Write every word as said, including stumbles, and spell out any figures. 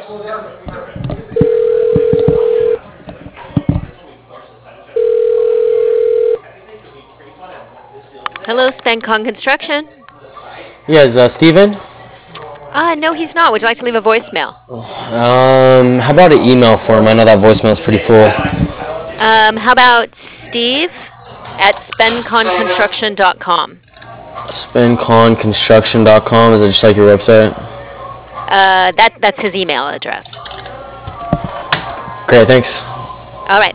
Hello, SpenCon Construction. Yes, uh, Steven? Uh, no, he's not. Would you like to leave a voicemail? Um, how about an email for him? I know that voicemail is pretty full. Um, how about Steve at spencon construction dot com? spencon construction dot com, is it just like your website? Uh, that, that's his email address. Great, thanks. All right.